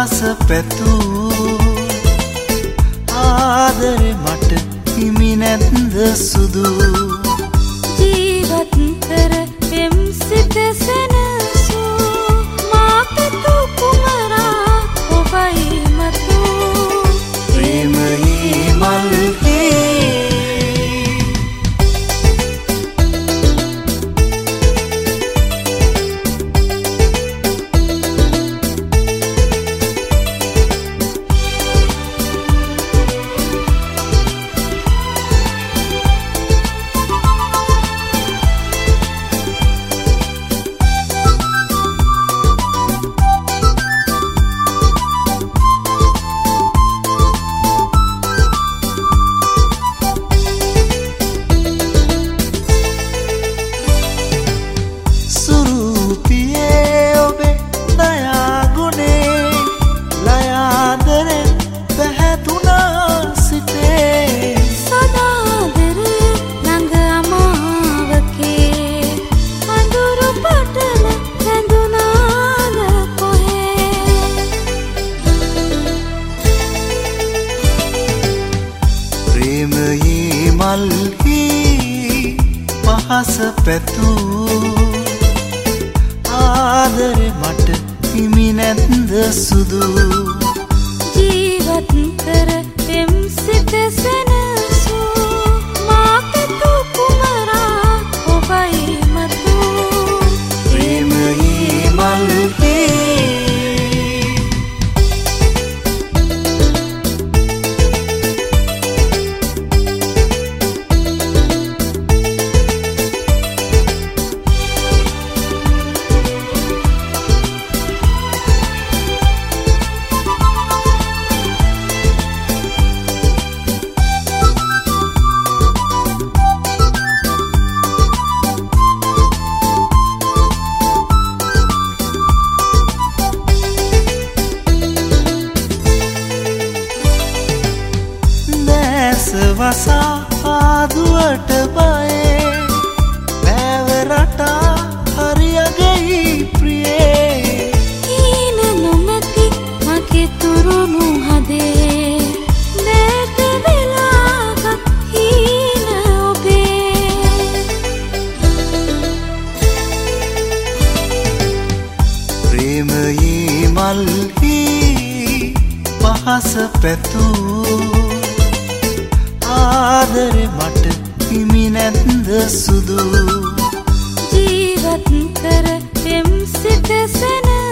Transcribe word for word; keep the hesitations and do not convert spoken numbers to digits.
පහස පැතූ ආදරේ මට හිමි නැත්ද සුදු ජීවත් කර එම් සිත සැනසූ මා පැතු කුමරා ඔබයි මතු ප්‍රේමයේ මල්හි ප්‍රේමයේ මල්හි පහස පැතූ ආදරේ මට හිමි නැත්ද සුදු ජීවත් කර එම් සිත සැනසූ මා පැතු කුමරා ඔබයි මතු ප්‍රේමයේ මල්හි වසා ආදුවට බයේ පැවරටා හරියගෙයි ප්‍රියේ හීන නොමැති මගේ තුරුණු හදේ නැට වෙලාගත් හීන ඔබේ ප්‍රේමයේ මල්හි පහස පැතූ ආදරේ මට හිමි නැත්ද සුදු ජීවත් කර එම් සිත සැන